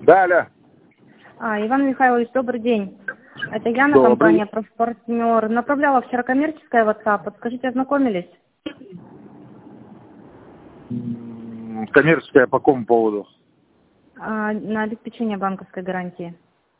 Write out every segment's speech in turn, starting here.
Да, Аля. Иван Михайлович, добрый день. Это Яна, Добрый. компания «Профпартнер». Направляла вчера коммерческое WhatsApp. Подскажите, ознакомились? Коммерческая по какому поводу? На обеспечение банковской гарантии.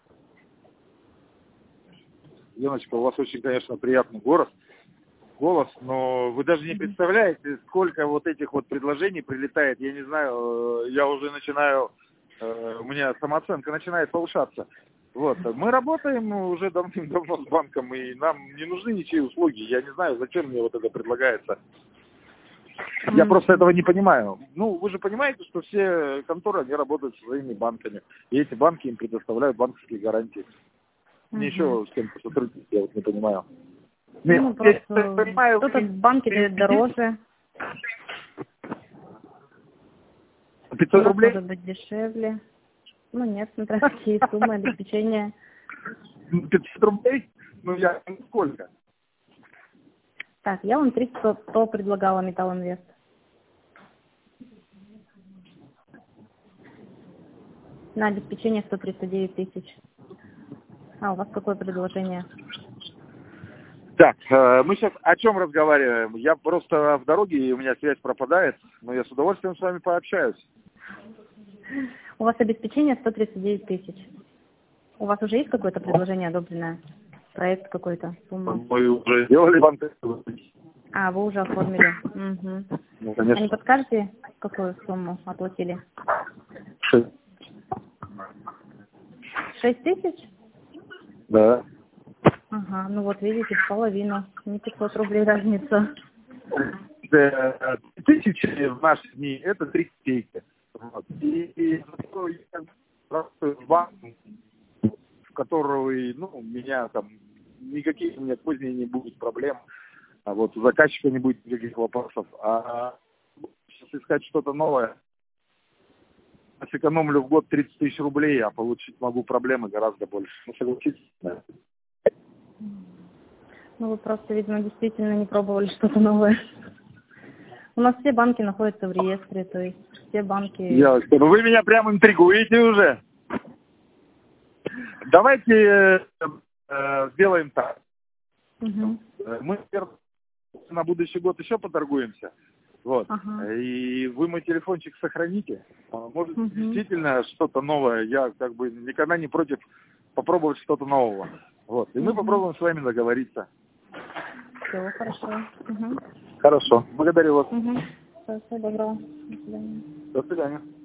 Яночка, у вас очень, конечно, приятный голос, но вы даже не представляете, сколько вот этих вот предложений прилетает. Я не знаю, я уже начинаю, у меня самооценка начинает повышаться. Вот. Мы работаем уже давным-давно с банком, и нам не нужны ничьи услуги. Я не знаю, зачем мне вот это предлагается. Я просто этого не понимаю. Ну, вы же понимаете, что все конторы, они работают со своими банками. И эти банки им предоставляют банковские гарантии. Мне еще с кем-то сотрудничать, я вот не понимаю. Ну, просто кто-то банки дает дороже. 500 рублей? Может быть дешевле. Ну, нет, смотря какие суммы обеспечения. 500 рублей? Ну, я сколько? Так, я вам 300 предлагала Металлинвест. На обеспечение 139 тысяч. А у вас какое предложение? Так, мы сейчас о чем разговариваем? Я просто в дороге, и у меня связь пропадает, но я с удовольствием с вами пообщаюсь. У вас обеспечение 139 тысяч. У вас уже есть какое-то предложение одобренное? Проект какой-то? Сумма? Мы уже сделали банк. Вы уже оформили. Угу. Ну, конечно. Не подскажете, какую сумму оплатили? 6. 6 тысяч? Да. Ага, ну вот видите, в половину. Не 500 рублей разница. 1000 в наши дни – это 3 копейки. Вот. И я работаю в банке, в которого, ну, меня там никаких у меня позднее не будет проблем. А вот у заказчика не будет никаких вопросов. А сейчас искать что-то новое. Я сэкономлю в год 30 тысяч рублей, а получить могу проблемы гораздо больше. Ну, согласитесь? Да. Ну, вы просто, видимо, действительно не пробовали что-то новое. У нас все банки находятся в реестре, то есть все банки... Ну вы меня прям интригуете уже. Давайте сделаем так. Угу. Мы на будущий год еще поторгуемся. Вот. Ага. И вы мой телефончик сохраните. Может, действительно что-то новое. Я как бы никогда не против попробовать что-то нового. Вот. И мы попробуем с вами договориться. Все, хорошо. Угу. Хорошо. Благодарю вас. Угу. Всего доброго. До свидания. До свидания.